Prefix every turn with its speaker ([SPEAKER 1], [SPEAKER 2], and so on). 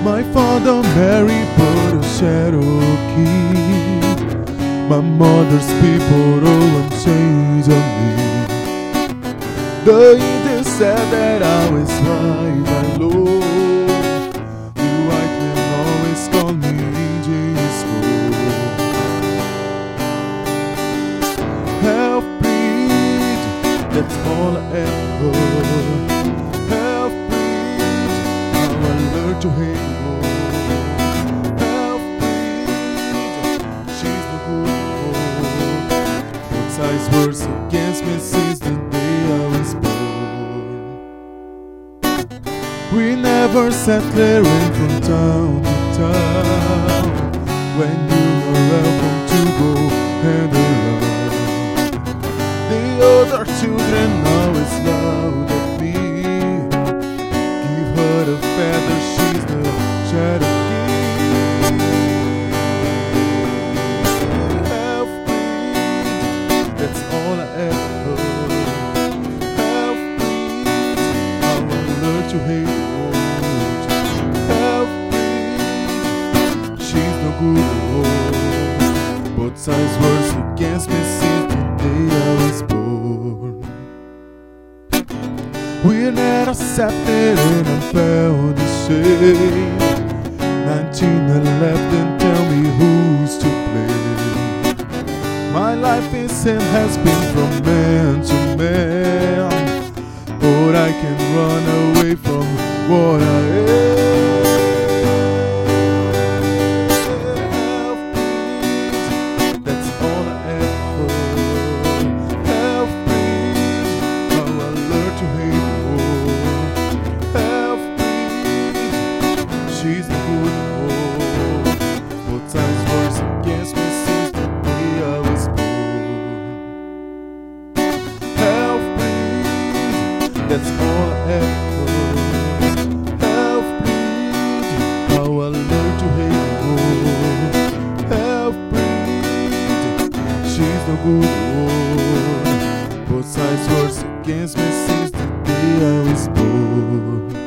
[SPEAKER 1] My father married but a Cherokee. My mother's people always changed on me. The Indians said that I was right and low. The white men always call me Jesco. Half-breed, that's all I ever. Half-breed, how I learned to hate the war. Half-breed, she's the good one. Both sides words against me since the day I was born. We never sat clearing from town to town. When you were welcome to go and around. The other children always laughed at me. Give her a feather, she's the Cherokee. Half-breed, that's all I ever. Half-breed, how I learned to hate the world. Half-breed, she's no good one. Both sides words against me since the day I was born. We're not accepted and I'm found ashamed. 19 and left and tell me who's to blame. My life is and has been from man to man, but I can run away from what I am. Half-breed, that's all I ever. Half-breed, how I learned to hate the war. Half-breed, she's the good one. Both sides words against me since the day I was born. Half-breed, that's all I ever. Half-breed, how I learned to hate the war. Half-breed, she's the good one. Both sides words against me since the day I was born.